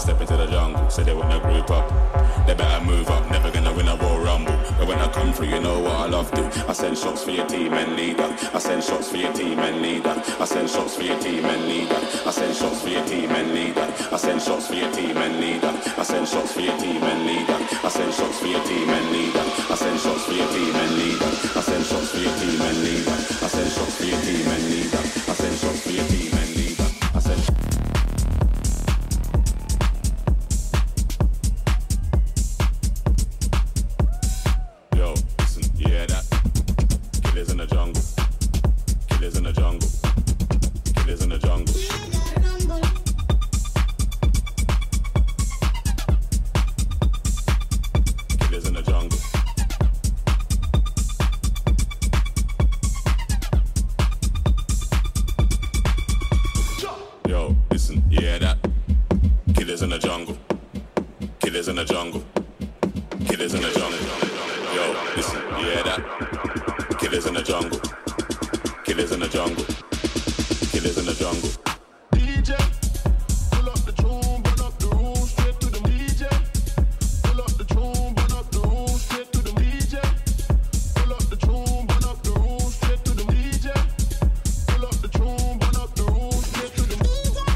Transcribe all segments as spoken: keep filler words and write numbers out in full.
step into the jungle, so they wanna group up. They better move up, never gonna win a Royal Rumble. But when I come through, you know what I love to. I send shots for your team and leader. I send shots for your team and leader. I send shots for your team and leader. I send shots for your team and leader. I send shots for your team and leader. I send shots for your team and leader. I send shots for your team and leader. I send shots for your team and leader. I send shots for your team and leader. I send shots for your team and leader. I send shots for your team and leader. I send Yo, listen, you hear that? Killers in the jungle. Killers in the jungle. Killers in the jungle. Killers in the jungle. Yo, listen, you hear that? Killers in the jungle. Killers in the jungle. Killers in the jungle. Yo, listen, you hear that? Killers in the jungle. Killers in the jungle. Killers in the jungle. D J, pull up the tune, burn up the room, straight to the D J. Pull up the tune, burn up the room, straight to the D J. Pull up the tune, burn up the room, straight to the D J. Pull up the tune, burn up the room, straight to the D J.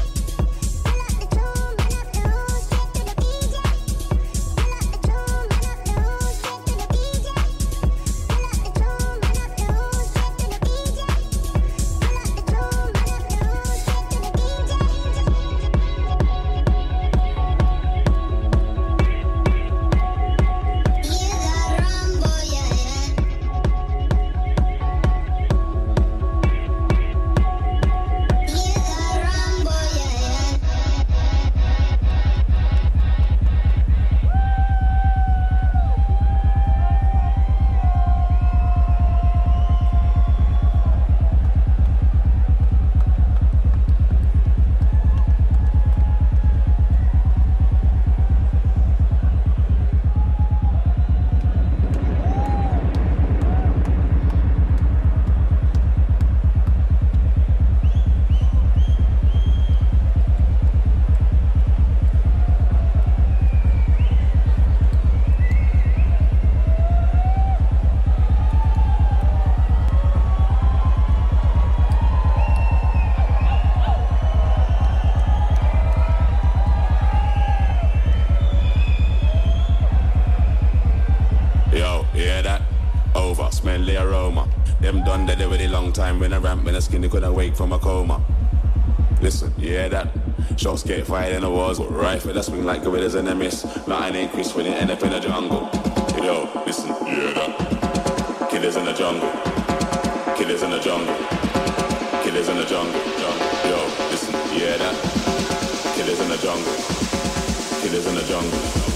Yo, you hear that? Over, smell the aroma. Them done that already long time when I ramp when I skinny couldn't wake from a coma. Listen, you hear that? Shots get fired in the walls, rifle that swing like gorillas in a miss. Nothing ain't Chris when it end up in the jungle. Yo, listen, you hear that? Killers in the jungle. Killers in the jungle. Killers in the jungle. Yo, listen, you hear that? Killers in the jungle. Killers in the jungle.